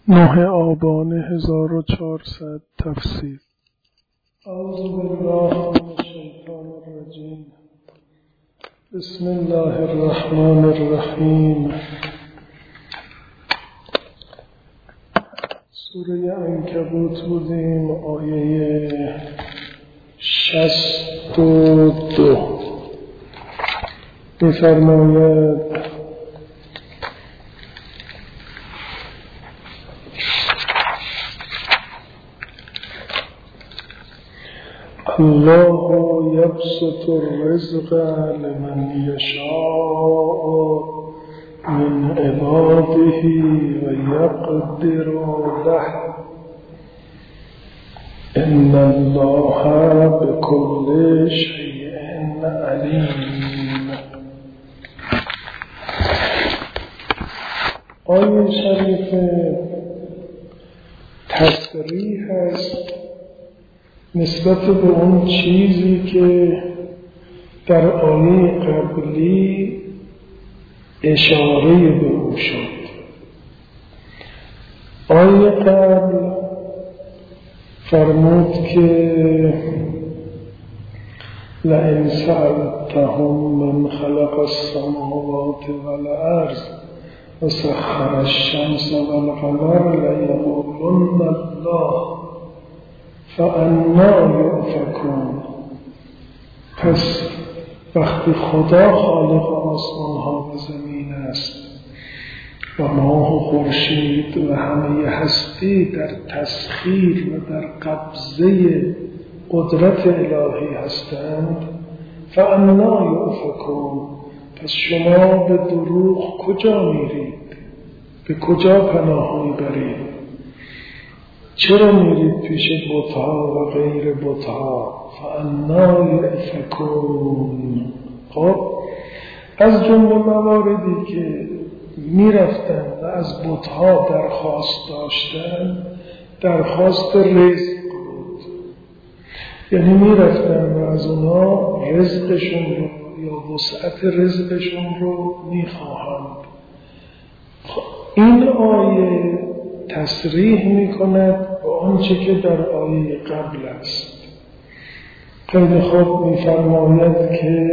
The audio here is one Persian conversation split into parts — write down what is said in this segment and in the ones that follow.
9 آبان 1400 تفسیر. اعوذ بالله من الشیطان الرجیم. بسم الله الرحمن الرحیم. سوره عنکبوت بودیم، آیه 62 می‌فرماید الله یبسط الرزق لمن یشاء من عباده و یقدر له ان الله بكل شیء علیم. آیه شریفه تصریح است نسبت به اون چیزی که در آیه قبلی اشاره به او شد. آیه قبل فرمود که لئن سألتهم من خلق السماوات والارض وسخر الشمس والقمر لیقولن الله فأنا یؤفکون. پس وقتی خدا خالق آسمان ها و زمین است و ماه و خورشید و همه هستی در تسخیر و در قبضه قدرت الهی هستند، فأنا یؤفکون، پس شما به دروغ کجا میرید؟ به کجا پناه میبرید؟ چرا میرید پیش بت‌ها و غیر بت‌ها؟ فأنا یؤفکون. خب از جمله مواردی که میرفتن و از بت‌ها درخواست داشتن درخواست رزق بود، یعنی میرفتن و از اونا رزقشون رو یا وسعت رزقشون رو میخواهند. این آیه تصریح میکند با آنچه که در آیه قبل است. خیلی خوب میفرماید که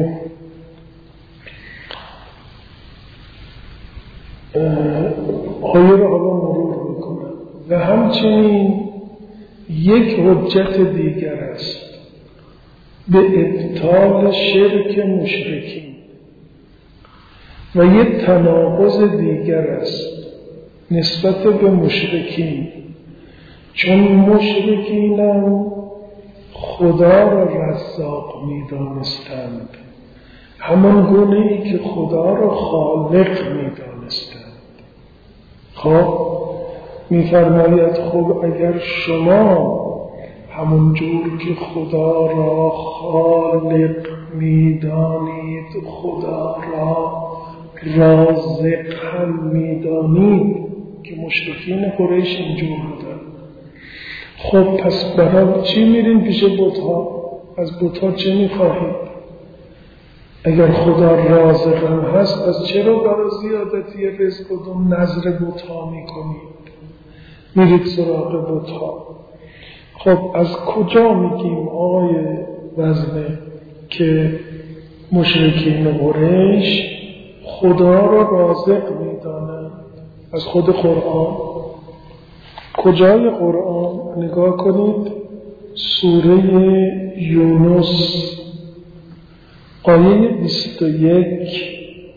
آیه را حالا مرور میکنم و همچنین یک حجت دیگر است به ابطال شرک مشرکین و یک تناقض دیگر است نسبت به مشرکین، چون مشرکین خدا را رزاق می‌دانستند، همان گونه‌ای که خدا را خالق می‌دانستند. خب می‌فرماید خب اگر شما همون جور که خدا را خالق می‌دانید، خدا را رازق هم می‌دانید که مشرکین قریش اینجور بودن، خب پس برای چی میرین پیش بت‌ها؟ از بت‌ها چه میخواهید؟ اگر خدا رازق هم هست، پس چرا برای زیادتی رزق و نظر بت‌ها میکنید؟ میرید سراغ بت‌ها. خب از کجا میگیم آقای وزنه که مشرکین قریش خدا را رازق میدانند؟ از خود قرآن. کجای قرآن؟ نگاه کنید سوره یونس آیه 21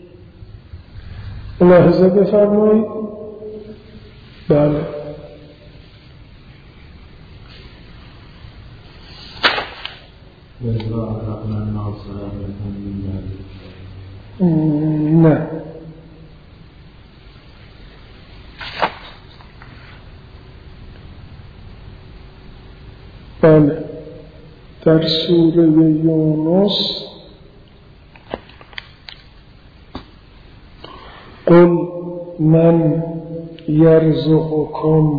ملاحظه بفرمایید. بله نه بله در سوره یونس قل من یرزقکم.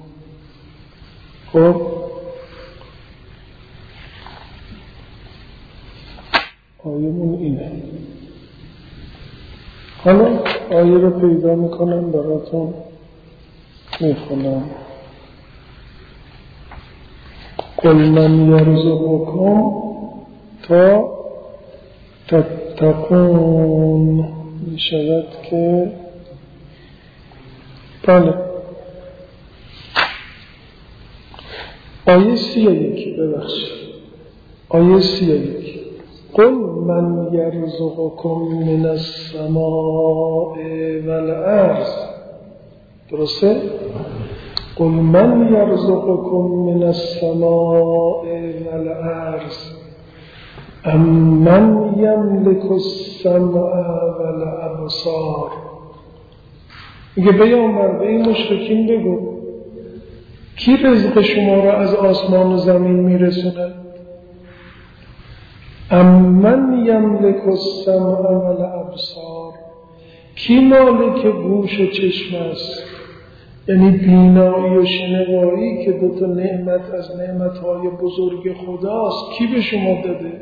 خب آیه‌مون اینه. حالا آیه رو پیدا میکنم براتون. میخونم قل من یرزقکم تا تتقون میشود که بله آیه 31 ببخشید آیه 31 قل من یرزقکم من السماء والارض درسته؟ قل من یرزقکم من السماء والارض امن یملک السمع والابصار میگه پیامبر به این مشرکین بگو کی رزق شما را از آسمان و زمین میرسونه؟ امن یملک السمع والابصار کی مالک گوش و چشم است؟ یعنی بینایی و شنوایی که دوتا نعمت از نعمتهای بزرگ خداست کی به شما داده؟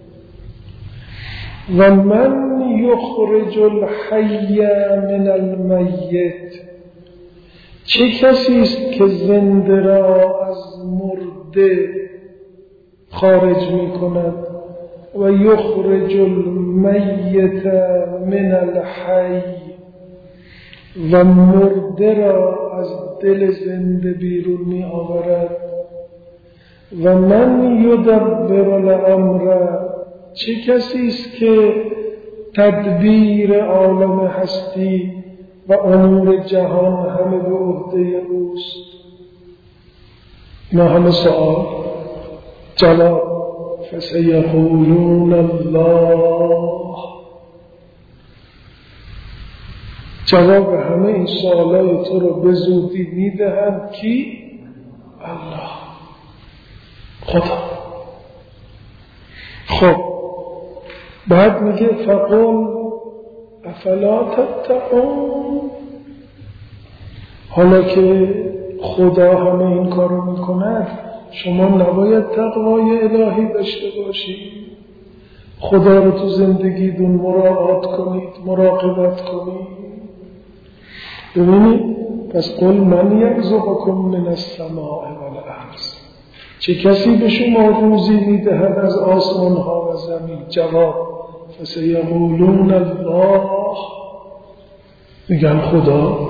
و من یخرج الحی من المیت چه کسی است که زنده را از مرده خارج می کند و یخرج المیت من الحی و مرده را از دل زنده بیرون می آورد و من یدبر الامر چه کسی است که تدبیر عالم هستی و امور جهان همه به عهده اوست؟ اینا همه سؤال جواب فسیقولون الله جواب همه این سوالای تو رو به زودی میدهند کی؟ الله خدا. خب بعد میگه فقل افلا تتقون حالا که خدا همه این کارو میکند شما نباید تقوای الهی داشته باشید خدا رو تو زندگیتون مراعات کنید مراقبت کنید ببینید پس قل من یرزقکم من السماء والارض چه کسی به شما روزی میدهد از آسمان ها و زمین؟ جواب فسیقولون الله میگن خدا.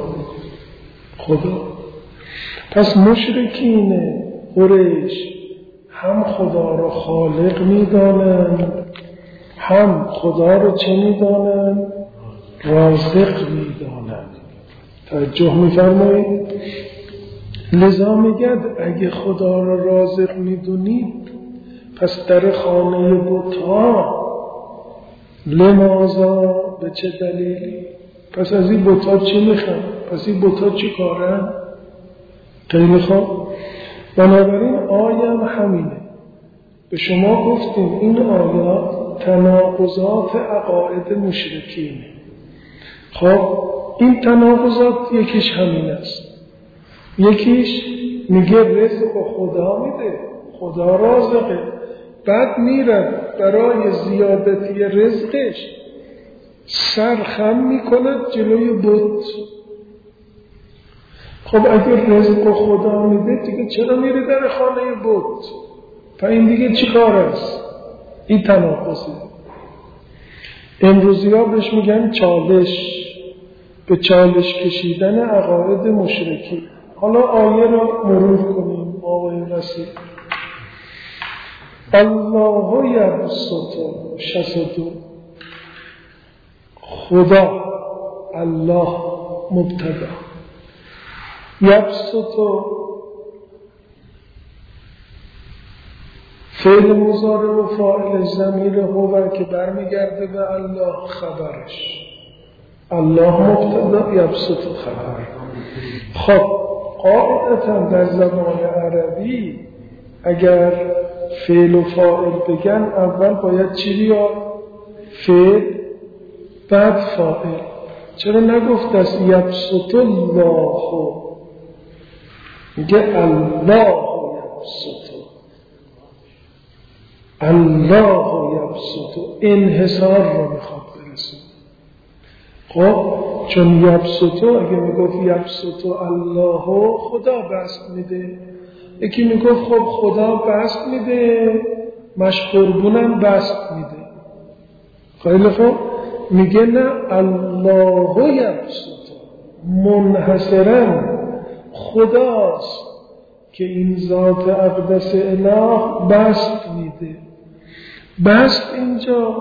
پس مشرکین قریش هم خدا رو خالق میدانند هم خدا رو چه میدانند؟ رازق میدانند. توجه میفرمایید؟ لذا میگد اگه خدا رو رازق میدونید پس در خانه بت‌ها لماذا به چه دلیلی؟ پس از این بت‌ها چی میخوان؟ پس این بت‌ها چی کارن؟ خیلی خوب. بنابراین آیه هم همینه. به شما گفتیم این آیات تناقضات عقاید مشرکینه. خب این تناقضات یکیش همین است. یکیش میگه رزق خدا میده خدا رازقه بعد میرد برای زیادتی رزقش سرخم میکند جلوی بت. خب اگر رزق خدا میده دیگه چرا میره در خانه بت؟ تا این دیگه چی کار است؟ این تناقضه. امروزی ها بهش میگن چالش، به چالش کشیدن عقاید مشرکی. حالا آیه را مرور کنیم آقای رسول. الله یبسط 62 خدا الله مبتدا یبسط فعل مضارع و فاعل ضمیر هو که برمیگرده به الله خبرش الله مبتدا یبسط خبر. خب قاعدتا در زبان عربی اگر فعل و فاعل بگن اول باید چی بیاد؟ فعل بعد فاعل. چرا نگفت است یبسط الله؟ میگه الله یبسط الله یبسط انحصار رو میخواد برسون. خب چون یبسطو، اگه میگفت یبسطو الله خدا بسط میده، یکی میگفت خب خدا بسط میده مشقربونم بسط میده. خیلی خوب، میگه نه الله یبسطو، منحصرا خداست که این ذات اقدس اله بسط میده. بسط اینجا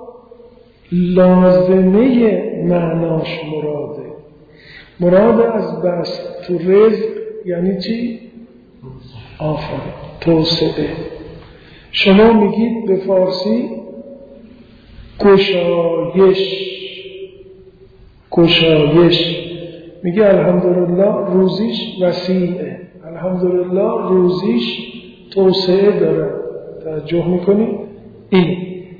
لازمه معناش مراده. مراد از بسط تو رزق یعنی چی؟ آفرین، توسعه. شما میگید به فارسی گشایش، میگه الحمدلله روزیش وسیعه، الحمدلله روزیش توسعه داره. توجه میکنی؟ این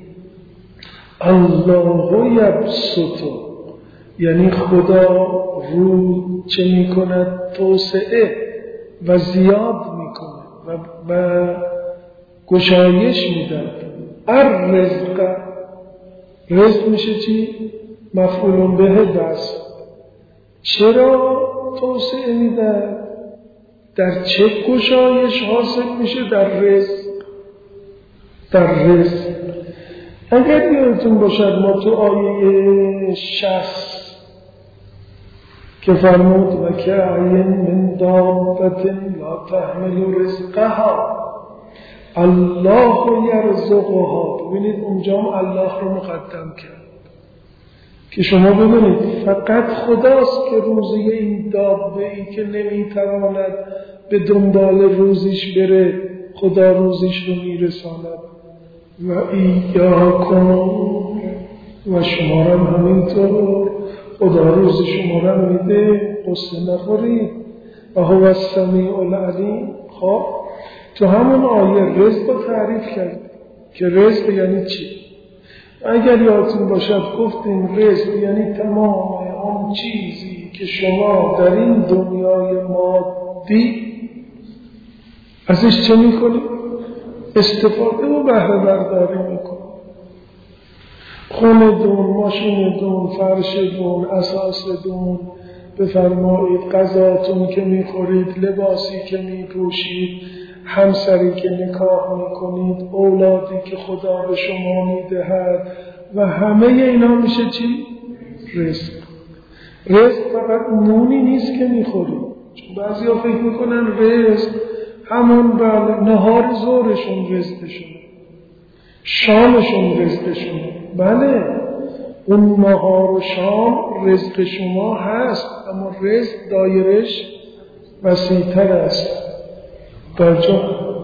الله یبسطو یعنی خدا رو چه میکند؟ توسعه و زیاد میکنه و گشایش میدن. رزق میشه چی؟ مفعول به بسط. چرا توسعه میدن؟ در چه گشایش حاصل میشه؟ در رزق. اگر یادتون باشد ما تو آیه 60 که فرمود و که عین من دابت لا تحمل رزقها الله یرزقها، ببینید اونجا هم الله رو مقدم کرد که شما ببینید فقط خداست که روزی این دابه ای که نمیتواند به دنبال روزیش بره خدا روزیش رو میرساند. و ایاکم و شما را همینطور خدا روز شما را میده، قصه نخورید. و هو السمیع العلیم. خب تو همون آیه رزق رو تعریف کرد که رزق یعنی چی؟ اگر یادتون باشد گفتیم رزق یعنی تمام آن چیزی که شما در این دنیای مادی ازش چه میکنید؟ استفاده و بهره برداری میکنید. خونه دون، ماشین دون، فرش دون، اساس دون، بفرمایید غذاتون که میخورید، لباسی که میپوشید، همسری که نکاح میکنید، اولادی که خدا به شما میدهد و همه اینا میشه چی؟ رزق فقط نونی نیست که میخورید. چون بعضی ها فکر میکنن رزق همون نهار ظهرشون رزقشون، شامشون رزقشون. بله اون نهار و شام رزق شما هست، اما رزق دایرش وسیع‌تر است. درجا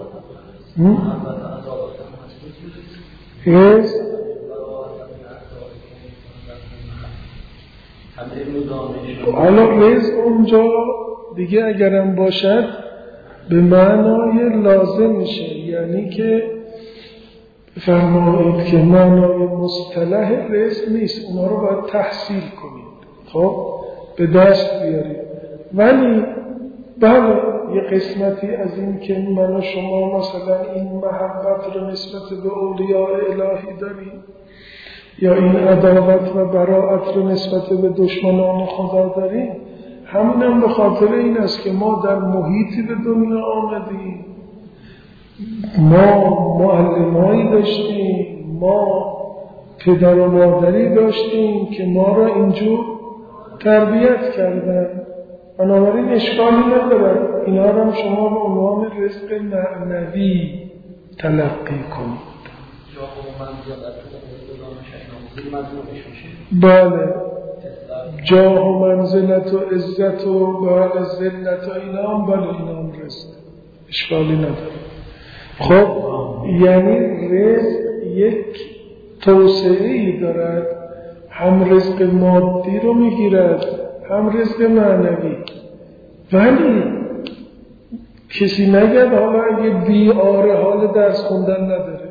رزق حالا رزق اونجا دیگه اگرم باشد به معنای لازم میشه، یعنی که فرمایید که معنای مصطلح رزق نیست، اونا رو باید تحصیل کنید، خب به دست بیارید. ولی بله یه قسمتی از این که من و شما مثلا این محبت رو نسبت به اولیاء الهی داریم یا این عداوت و براءت رو نسبت به دشمنان خدا داریم، همینم به خاطر این است که ما در محیطی به دنیا آمدیم، ما معلمایی داشتیم، ما پدر و مادری داشتیم که ما را اینجور تربیت کردن. بنابراین اشکالی ندارد اینا را شما به عنوان رزق معنوی تلقی کنید. بله جاه و منزلت و عزت و بله ذلت و اینا هم بله اینا هم رزق، اشکالی نداره. خب یعنی رزق یک توسعه‌ای دارد، هم رزق مادی رو میگیرد هم رزق معنوی. ولی کسی نگه حالا اگه بیاره حال درس خوندن نداره،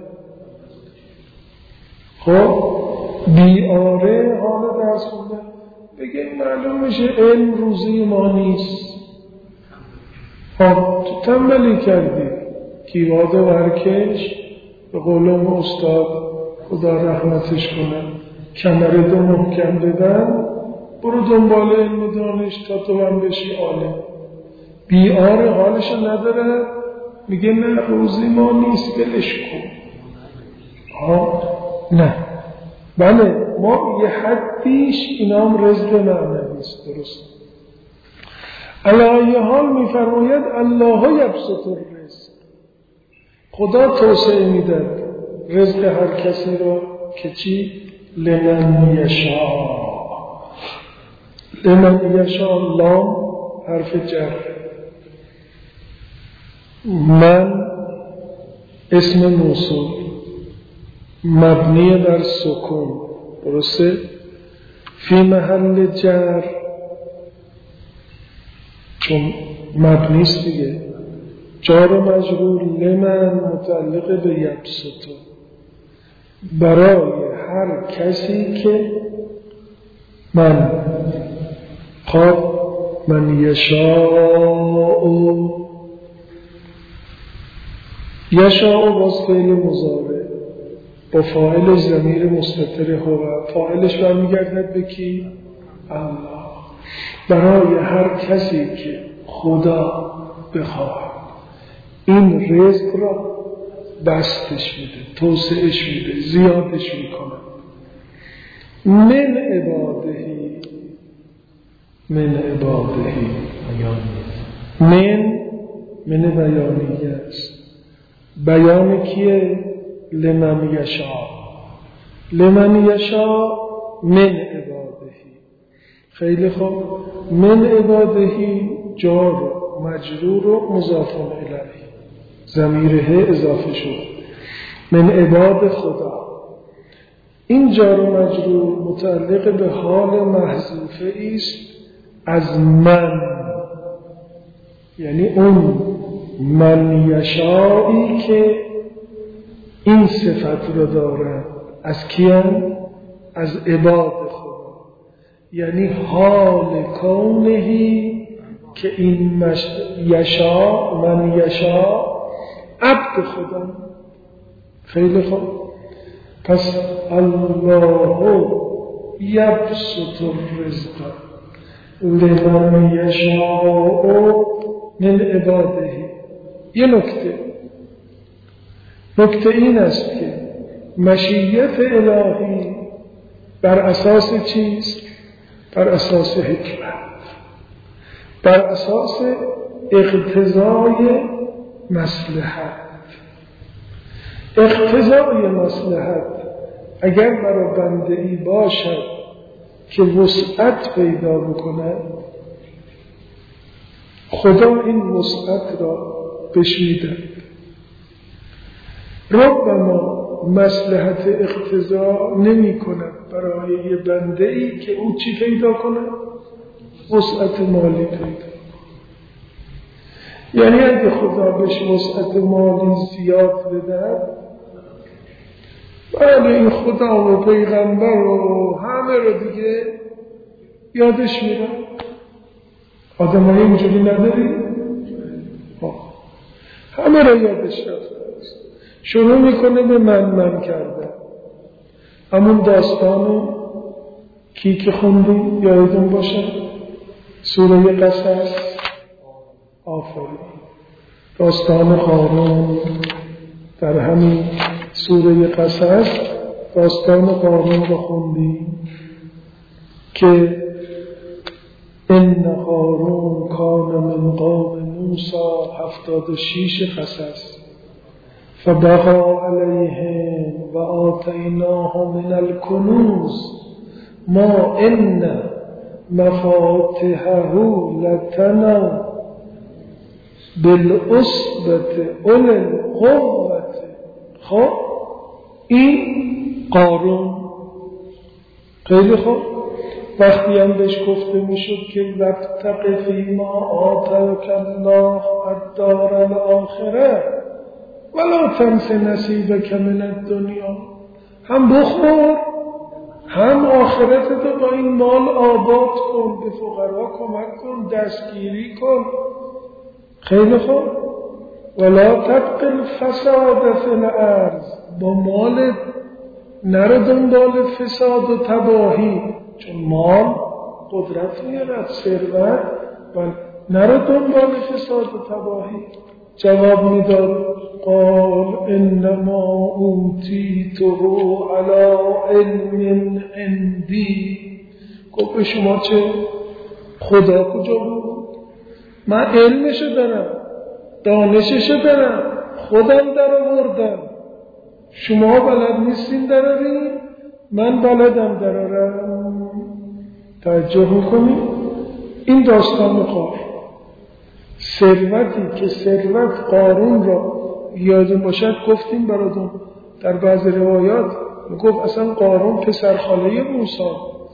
خب بیاره حال درس خوندن بگه معلوم میشه علم روزی ما نیست. خب تو تنبلی کردی کیواد ورکش، به قول استاد خدا رحمتش کنه، کمر دو محکم بدن برو دنبال علم و دانش تا تو هم بشی عالم. بیاره حالشو نداره، میگه نه روزی ما نیست بلش کن. نه بله، ما یه حدیش اینا هم رزق معنویست. درست. علی حال میفرماید الله یبسط الرزق، خدا توسعه میداد رزق هر کسی رو که چی؟ لمن یشاء. لمن یشاء لام حرف جر، من اسم موصول مبنی بر سکون. درسته؟ فی محل جر چون مبنیست دیگه، جار و مجرور لمن متعلق به یبسطو، برای هر کسی که من یشاء باز فعل مضارع با فاعل ضمیر مستتر هو، فاعلش برمیگردد به کی؟ الله. برای هر کسی که خدا بخواهد این رزق را بستش میده، توسعهش میده، زیادش میکنه. من عبادهی من بیانیه است. بیان کیه؟ لمن یشاء. لمن یشاء من عبادهی. خیلی خوب. من عبادهی جار و مجرور و مضاف الیه، ضمیره اضافه شد. من عباد خدا. این جار و مجرور متعلق به حال محذوفه است از من، یعنی اون من یشایی که این صفت رو دارن. از کیان؟ از عباد خدا، یعنی حال کونهی که این یشا من یشا عبد خدا. خیلی خوب. پس الله یبسط الرزق لمن یشاء من عباده. یه نکته این است که مشیت الهی بر اساس چیست؟ بر اساس حکمت، بر اساس اقتضای مصلحت. اقتضای مصلحت اگر برای بنده ای باشد که وسعت پیدا بکنه، خدا این وسعت را بهش میده. ربما مصلحت اقتضا نمی کند برای یه بنده ای که او چی پیدا کنه؟ وسعت مالی پیدا کنه. یعنی اگه خدا بهش وسعت مالی زیاد بده، بله این خدا و پیغمبر و همه رو دیگه یادش میره. آدم های اینجوری نداری؟ همه رو یادش رفته. شروع میکنه به من کرده. همون داستان کی که خوندیم یادتون باشه؟ سوره قصص. آفرین. داستان قارون در همین سوره قصص داستان قارون رو خوندیم که ان قارون کان من قوم موسی 76 قصص فبغى علیهم و آتیناه من الکنوز ما ان مفاتحه لتنوا بالعصبة اولي القوة. خب این قارون خیلی خوب. وقتی هم بهش گفته میشد که وابتغ فیما آتاک الله الدار الاخره ولا تنس نصیبک من الدنیا، هم بخور هم آخرتت با این مال آباد کن، به فقرا کمک کن، دستگیری کن. خیلی خوب. ولا تبغ الفساد فی الارض، با مالت نرو دنبال فساد و تباهی، چون مال قدرت میارد، ثروت، و نرو دنبال فساد و تباهی. جواب میداد قال انما اوتیته علی علم عندی. گفت به شما چه؟ خدا کجا بود؟ من علمشو دارم، دانششو دارم، خودم در آوردم. شما بلد نیستین درارین، من بلدم درارم. توجه میکنی؟ این داستان قارون، ثروتی که ثروت قارون را یادون باشد گفتیم براتون در بعض روایات، گفت اصلا قارون پسرخاله موسی،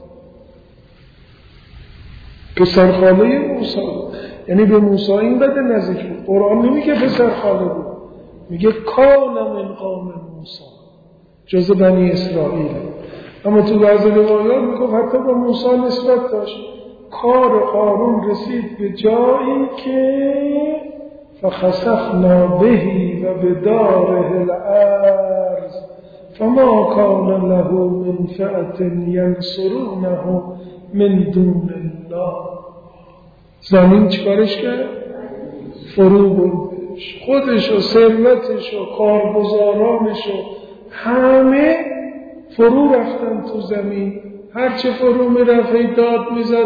پسرخاله موسی، یعنی به موسی این بده نزدیک بود. قرآن نمیگه پسرخاله بود، میگه کان من قوم موسی، جز بنی اسرائیل. اما تو بعض روایات میگه حتی با موسی نسبت داشت. کار قارون رسید به جایی که فخسفنا بهی و بداره الارض فما کان له من فئة ینصرونه من دون الله. زمین چیکارش کرد؟ فرو بردش. خودش و ثروتش و کارگزارانش و همه فرو رفتن تو زمین. هرچه فرو میرفت داد میزد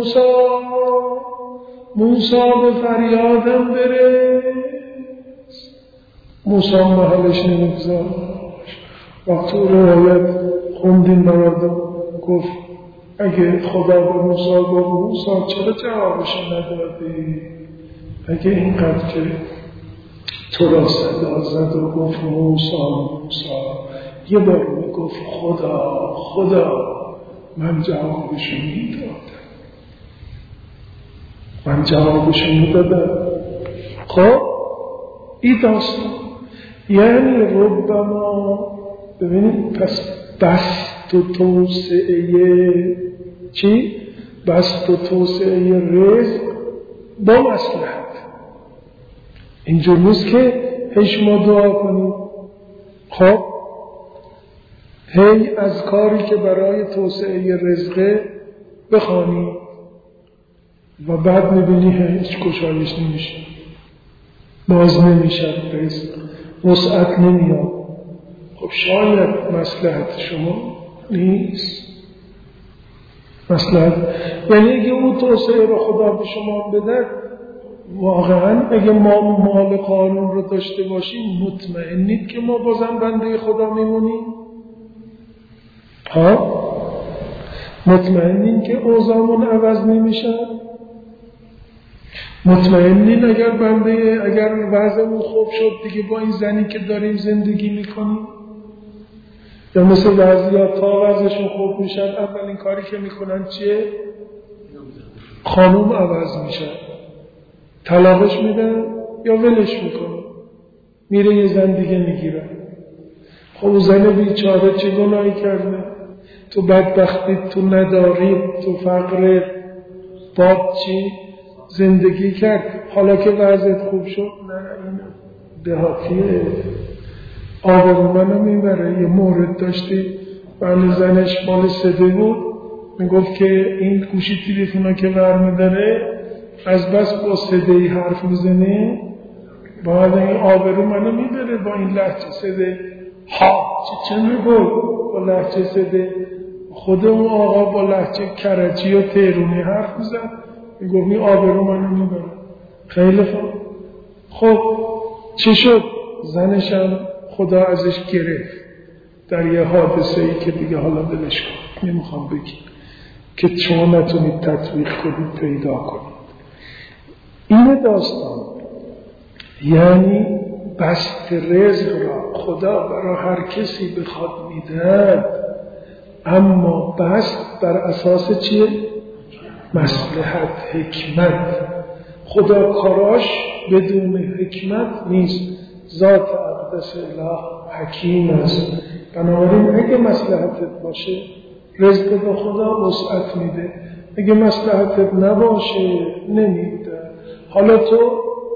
موسی به فریادم برس. موسی محلش نمیگذاشت. وقتی روایت خوندیم برادر گفت اگه خدا به موسی چرا جوابش ندادی؟ اگه اینقدر که تو را صدا زد و گفت موسی یه بار میگفت خدا من جوابشو میدادم. خب این داستان یعنی ربما ببینید پس بست و توسعه چی؟ بست و توسعه رزق با مصلحت. اینجور نیست که هی شما دعا کنید خب هی از کاری که برای توسعه رزقه بخوانی و بعد میبینی هیچ کشایش نمیشه، باز نمیشه رزق، وسعت نمیاد. خب شاید مصلحت شما نیست. مصلحت یعنی اگه اون توسعه رو خدا به شما بده، واقعا اگه ما مال قانون رو داشته باشیم مطمئنید که ما بازم بنده خدا میمونیم؟ مطمئنین که اوضاعمون عوض نمیشن؟ مطمئنین اگر وضعمون خوب شد دیگه با این زنی که داریم زندگی میکنیم؟ یا مثل بعضی‌ها تا وضعشون خوب میشن اولین کاری که میکنن چیه؟ خانوم عوض میشه، طلاقش میدن یا ولش میکنه، میره یه زن دیگه میگیره. خب زن بیچاره چه گناهی کرده؟ تو بدبختی، تو نداری، تو فقر، باد چی؟ زندگی کرد. حالا که وضعیت خوب شد نه این دهاتیه، آبرو منو میبره. یه مورد داشتی بله زنش مال سده بود، میگفت که این گوشی تلفنا که برمیداره از بس با صدایی حرف میزنه باید این آبرو منو میبره با این لهجه صده. چه میگفت با لهجه صده؟ خود اون آقا با لهجه کرجی و تهرونی حرف میزن، میگفت این آبرو منو میبره. خیلی خب چی شد؟ زنشم خدا ازش گرفت در یه حادثه ای که دیگه حالا بلش کن، نمیخوام بگی که شما نتونید تطبیق کنید پیدا کنید. این داستان یعنی بست رزق را خدا برای هر کسی بخواد میدهد، اما بست بر اساس چیه؟ مصلحت، حکمت. خدا کاراش بدون حکمت نیست. ذات اقدس اله حکیم است. بنابراین اگه مصلحتت باشه رزق به خدا وسعت میده، اگه مصلحتت نباشه نمیده. حالا تو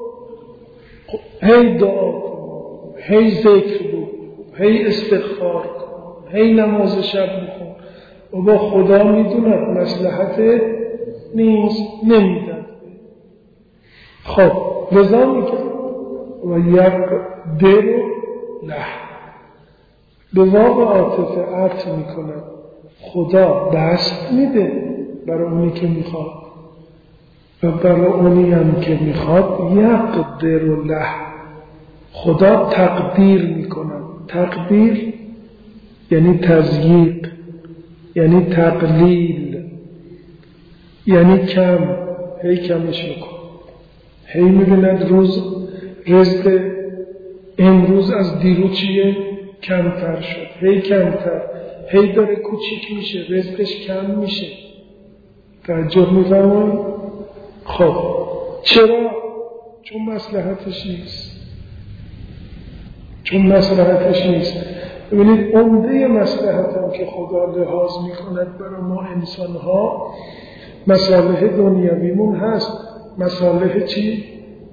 هی دعا کن، هی ذکر بکن، هی استغفار کن، هی نماز شب بخون و با خدا میدوند مصلحت نیست نمیدن. خب لذا میگه و یقدر له، به واقع عاطفه عطف میکنه، خدا بسط میده برای اونی که میخواد و برای اونی هم که میخواد یقدر له، خدا تقدیر میکنه. تقدیر یعنی تضییق، یعنی تقلیل، یعنی کم، هی کمش میکن، هی میبیند روز رزق امروز از دیرو چیه؟ کمتر شد، هی کمتر، هی داره کوچیک میشه، رزقش کم میشه. توجه میفرمایید؟ خب چرا؟ چون مصلحتش نیست، چون مصلحتش نیست. ببینید عمده مصلحت هم که خدا لحاظ میکند برای ما انسان ها مصالح دنیویمون هست، مصالح چی؟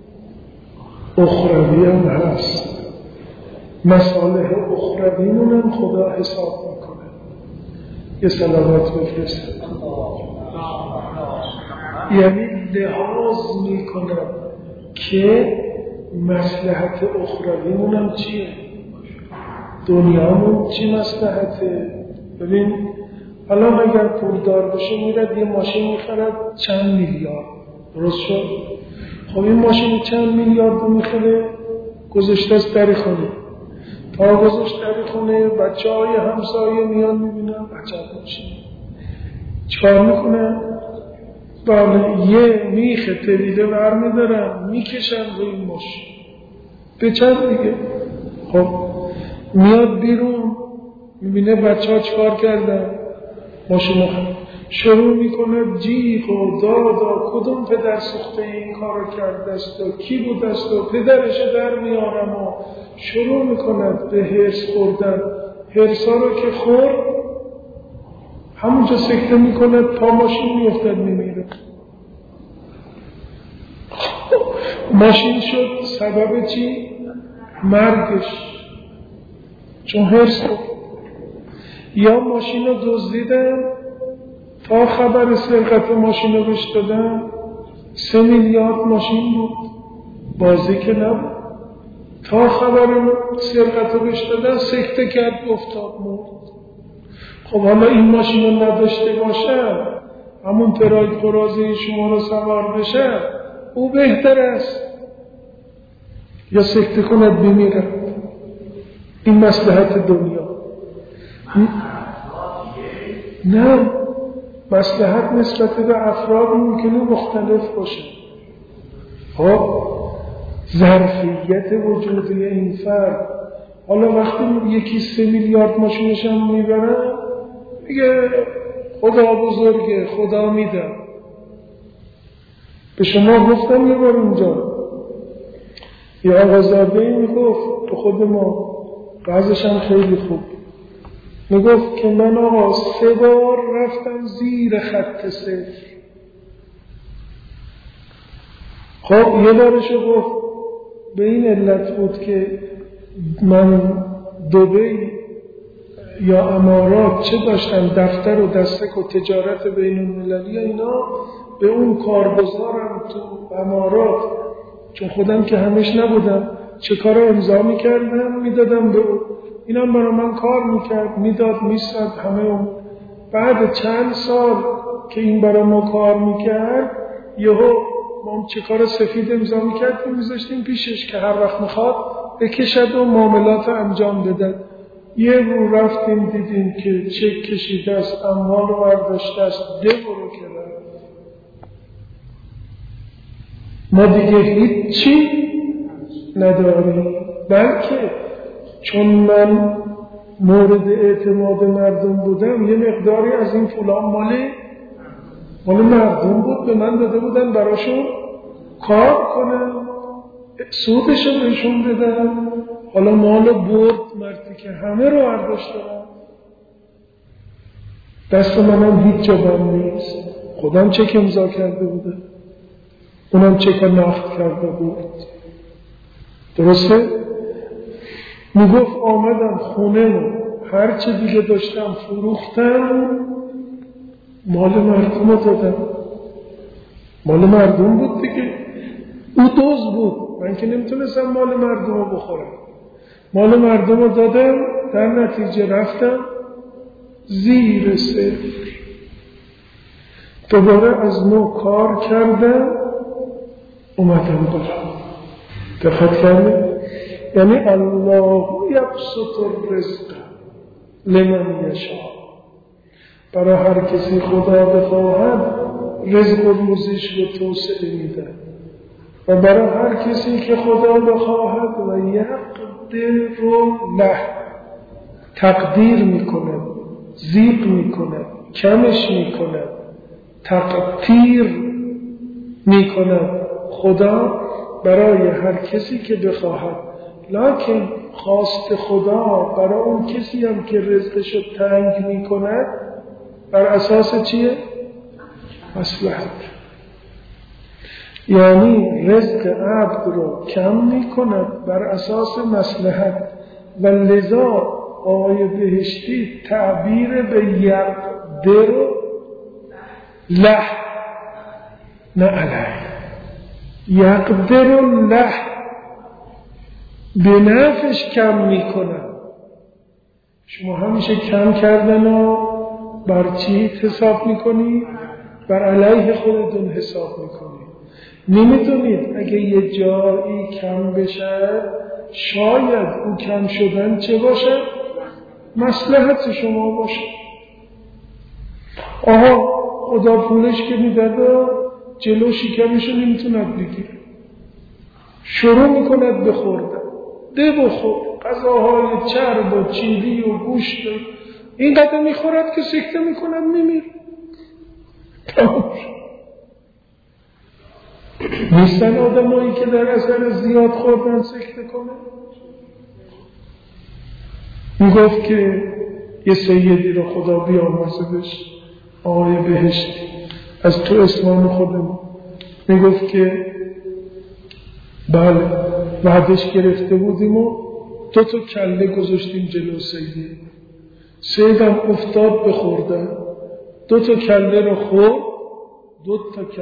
اخروی هم هست. مصالح اخرویمون هم خدا حساب میکنه. یه صلوات بفرست. یعنی لحاظ میکنه که مصلحت اخرویمون هم چیه؟ دنیامون چی مصلحته؟ ببین الان اگر پولدار بشه میرد یه ماشین میخرد چند میلیارد، درست شد؟ خب این ماشین چند میلیارد میخره، گذاشته است در خونه، تا گذاشت در خونه بچه های همسایه میان میبینن بچه ماشین چکار میکنن؟ بله یه میخ تلیده برمیدارن میکشن روی این ماشین به چند دیگه. خب میاد بیرون میبینه بچه ها چکار کردن، ماشین شروع میکنه جیغ و داد و کدوم پدر سوخته این کارو کرده است و کی بود است و پدرش در میارم و شروع میکنه به هرس خوردن. هرسا رو که خورد همونجا سکته میکنه، پا ماشین میافتد میمیره. ماشین شد سبب چی؟ مرگش، چون هرس خورد. یا ماشین رو دزدیدن، تا خبر سرقت ماشین رو بهش دادن 3 میلیارد ماشین بود، بازی که نبود. تا خبر سرقت رو بهش دادن سکته کرد افتاد مرد. خب حالا این ماشین رو نداشته باشه، همون پراید پرازی شما رو سوار بشه، او بهتر است یا سکته کند بمیرد. این مصلحت دنیا. نه، مصلحت نسبت به افراد ممکنه مختلف باشه. خب ظرفیت وجودی این فرد، حالا وقتی یکی 3 میلیارد ماشینش هم میبره میگه خدا بزرگه، خدا میده. به شما گفتم یه بار اینجا یه آقازادهی میگفت به خود ما، بعضش هم خیلی خوب میگفت که من آقا 3 بار رفتم زیر خط 0. خب یه بارشو گفت به این علت بود که من دبی یا امارات چه داشتم دفتر و دستک و تجارت بین المللی اینا، به اون کارگزارم تو امارات، چون خودم که همش نبودم، چه کار امضا میکردم میدادم به اون، اینم برای من کار میکرد، میداد میستد همه اون. بعد چند سال که این برای ما کار میکرد یهو ما چه کار سفید امضا میکردیم میذاشتیم پیشش که هر وقت میخواد بکشد و معاملات انجام بده. یه رو رفتیم دیدیم که چک کشیده است، اموال رو برداشته است، برو کرد. ما دیگه هیچی نداریم، بلکه چون من مورد اعتماد مردم بودم یه مقداری از این پولام مال مردم بود، به من داده بودن براشون کار کنم، سودشو بهشون بدم. حالا مالو برد مردی که همه رو برداشت دارم، دست منم هیچ جا بند نیست. خودم چک امضا کرده بوده، اونم چک نقد کرده بود. درسته؟ میگفت آمدم خونه رو هر چه دیگه داشتم فروختم، مال مردم رو دادم. مال مردم بود دیگه. او دزد بود، من که نمیتونستم مال مردم رو بخورم. مال مردم رو دادم، در نتیجه رفتم زیر صفر. دوباره از نو کار کردم، اومدم برم. دقت کردیم؟ یعنی الله یبسط الرزق لمن یشاء. برای هر کسی خدا بخواهد رزق و روزیش رو توسعه میده و برای هر کسی که خدا بخواهد و یقدر له تقدیر میکنه، ضیق میکنه، کمش میکنه، تقدیر میکنه خدا برای هر کسی که بخواهد. لکن خواست خدا برای اون کسی هم که رزقشو تنگ میکنه بر اساس چیه؟ مصلحت. یعنی رزق عبد رو کم میکند بر اساس مصلحت و لذا آقای بهشتی تعبیر به یقدر له نه علیه، یقدر له به نفعش کم میکنن. شما همیشه کم کردن و بر چی حساب میکنی؟ بر علیه خودتون حساب میکنی. نمیدونید اگه یه جایی کم بشه شاید او کم شدن چه باشه؟ مصلحت شما باشه. آها خدا پولش که میداده جلو شکمشو نمیتوند بگیره، شروع میکند بخوردن. ده بخور غذاهای چرب و چیلی و گوشت اینقدر میخورد که سکته میکند میمیر. نیستن آدمایی که در اثر زیاد خوردن سکته کنه؟ میگفت که یه سیدی رو خدا بیامرزدش، آقای بهشتی، از تو اسلام خودمون، میگفت که بله وعدش گرفته بودیم و 2 کله گذاشتیم جلو سیدی. سیدم افتاد بخوردن، 2 کله رو خورد، 2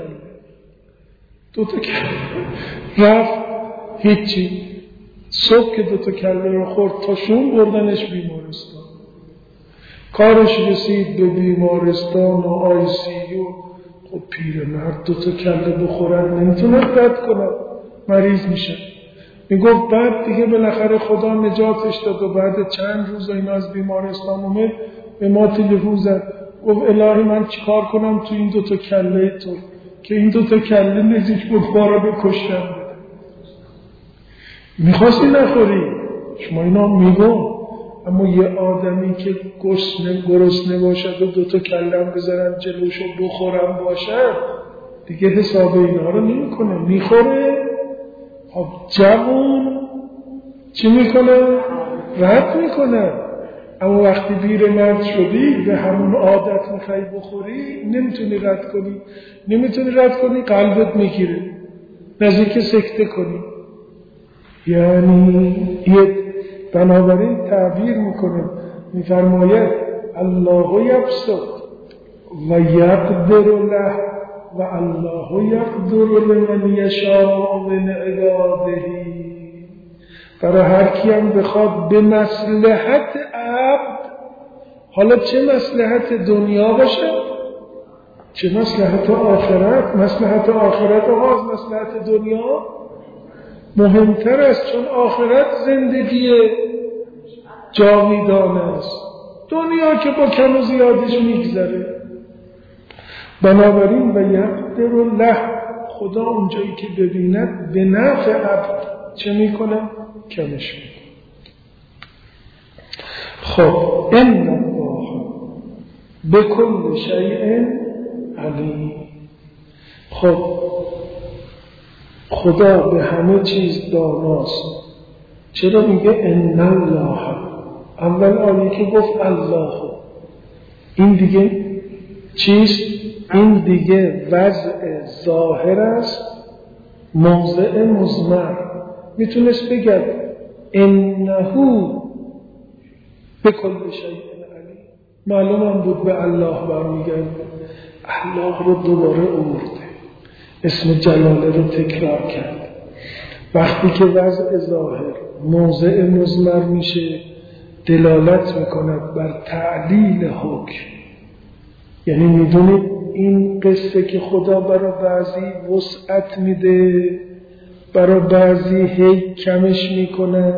کله رفت هیچی. صبح که 2 کله رو خورد تا شون بردنش بیمارستان. کارش رسید به بیمارستان و ICU. خب پیرمرد 2 کله بخورن نمیتونه رد کنه، مریض میشه. میگفت بعد دیگه بالاخره خدا نجاتش داد و بعد چند روز اینا از بیمارستان اومد به ما تلفن زد، گفت الهی من چیکار کنم تو این 2 کله تو که این 2 کله نزدیک بود بارا بکشتم بده. میخواستی نخوری شما اینا میگم، اما یه آدمی که گرسنه باشد و 2 کله بزنن جلوشو بخورم باشد دیگه حساب اینا رو نمی کنه، میخوره. خب جوون چی میکنه؟ رد میکنه. اما وقتی پیرمرد شدی به همون عادت میخوای بخوری نمیتونی رد کنی. نمیتونی رد کنی قلبت میگیره نزدیک سکته کنی. یعنی بنابراین تعبیر میکنه، میفرماید الله یبسط و یقدر له و الله یقدر لمن یشاء من عباده. برای هر کی هم بخواد به مصلحت عبد، حالا چه مصلحت دنیا باشه چه مصلحت آخرت. مصلحت آخرت آغاز مصلحت دنیا مهمتر است، چون آخرت زندگی جاویدانه است، دنیا که با کم و زیادش میگذره. بنابراین و یقدر له، خدا اونجایی که ببیند به نفع عبد چه میکنه؟ کمش میکنه. خب ان الله بكل شیء علیم. خب خدا به همه چیز داناست. چرا میگه ان الله؟ اول آیه که گفت الله، این دیگه چیست؟ این دیگه وضع ظاهر است، موضع مضمر. میتونست بگه انهو بکل شیء علیم، معلوم هم بود به الله برمیگرده. الله رو دوباره آورده. اسم جلاله رو تکرار کرد. وقتی که وضع ظاهر موضع مضمر میشه دلالت میکند بر تعلیل حکم. یعنی میدونید این قصه که خدا برای بعضی وسعت میده، برای بعضی هی کمش میکنه،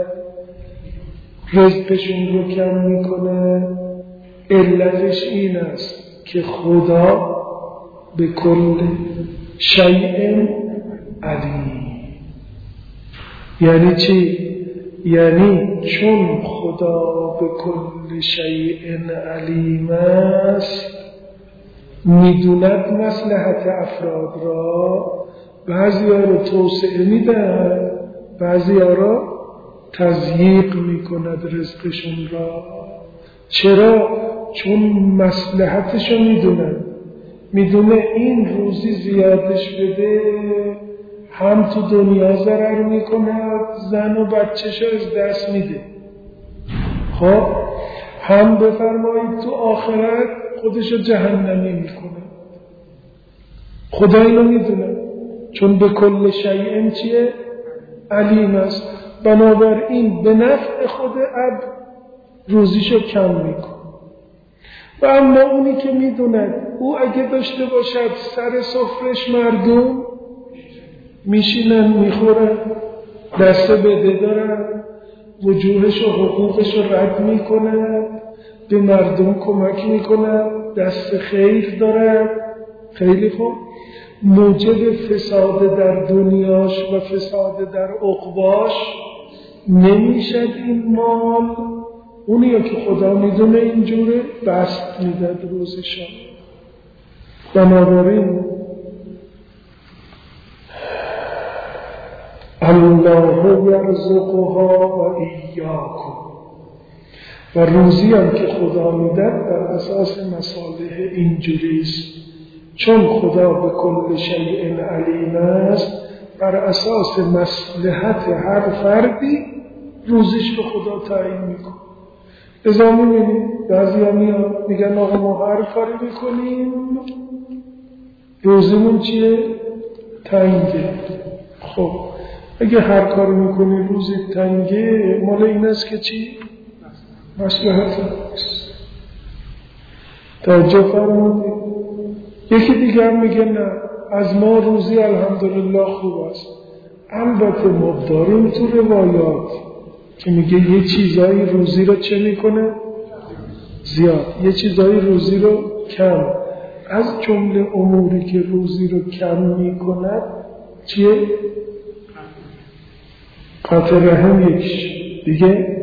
رزقشون رو کم میکنه، علتش این است که خدا به کل شیء علیم. یعنی چی؟ یعنی چون خدا به کل شیء علیم است، میدوند مصلحت افراد را، بعضی ها را توسعه میدن، بعضی ها را تضییق میکند رزقشون را. چرا؟ چون مصلحتش رو میدونه این روزی زیادش بده هم تو دنیا ضرر میکنه، زن و بچه‌شو از دست میده، خب هم بفرمایید تو آخرت خودشو جهنمی میکنه. خدا اینو میدونه چون به کل شیء چیه؟ علیم است. بنابراین به نفع خود عبد روزیشو کم میکنه. و اما اونی که میدوند او اگه داشته باشد سر سفرش مردم میشینن میخورن، دست بده دارن، وجوهش و حقوقش رو رد میکنن، به مردم کمک میکنن، دست خیر دارن، خیلی خوب، موجب فساد در دنیاش و فساد در عقباش نمیشد این مال. اونی که خدا میدونه اینجوره بست میدد روزشان. بنابراین الله یرزقها و ایاکم، و روزی هم که خدا میدد بر اساس مصالح اینجوری است. چون خدا به کل شیء علیم است، بر اساس مصلحت هر فردی روزیش رو خدا تعیین میکنه. لذا میبینید بعضی ها میگن آقا ما هر کاری میکنیم روزیمون چیه؟ تنگه. خب اگه هر کاری میکنی روزی تنگه، مال این است که چی؟ مصلحت است. توجه فرمودید؟ یکی دیگه هم میگه نه، از ما روزی الحمدلله خوب است. البته ما داریم تو روایات که میگه یه چیزایی روزی رو چه میکنه؟ زیاد. یه چیزایی روزی رو کم. از جمله اموری که روزی رو کم میکند چیه؟ قطع رحم یکش. دیگه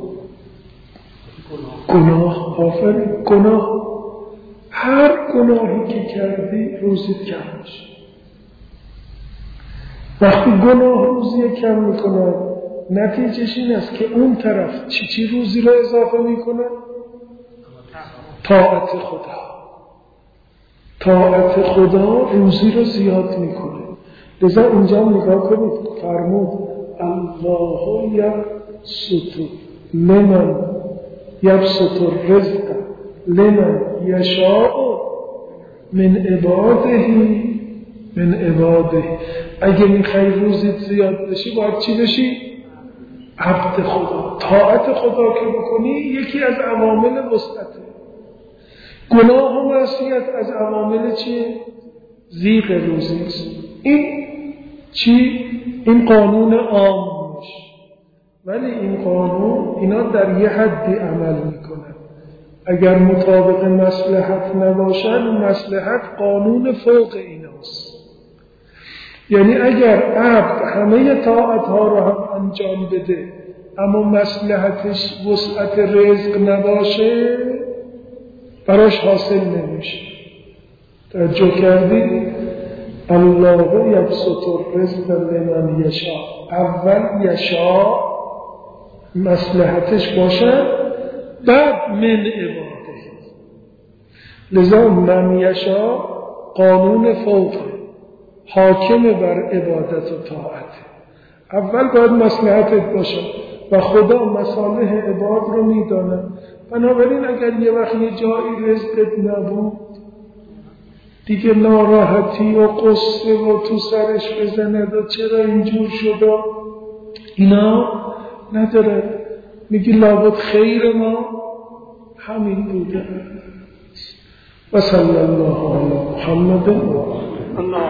گناه. آفرین، گناه. هر گناهی که کردی روزیت کم میشه. وقتی گناه روزی کم میکنه نتیجهش این است که اون طرف چی روزی رو اضافه میکنه؟ طاعت خدا. طاعت خدا روزی رو زیاد میکنه. لذا اونجا نگاه کنید فرمود الله یبسط الرزق لمن یشاء من عباده. اگه میخوای روزیت زیاد بشی باید چی بشی؟ عبد خدا. طاعت خدا که بکنی یکی از عوامل وسعته. گناه و معصیت از عوامل چیه؟ ضیق روزی است. این چی؟ این قانون عامش. ولی این قانون اینا در یه حدی عمل میکنن. اگر مطابق مصلحت نباشد، مصلحت قانون فوق ایناست. یعنی اگر عبد همه طاعتها رو هم انجام بده اما مصلحتش وسعت رزق نباشه براش حاصل نمیشه. توجه کردید؟ الله یبسط الرزق لمن یشاء. اول یشاء مصلحتش باشه، بعد من عباده. لذا من یشاء قانون فوقه، حاکم بر عبادت و طاعت. اول باید مصلحتت باشه و خدا مصالح عباد رو میدانه. بنابراین اگر یه وقت یه جایی رزقت نبود دیگه ناراحتی و قصه و تو سرش بزند و چرا اینجور شده اینا نداره. میگی لابد خیر ما همین بوده. و صلی الله علی محمد و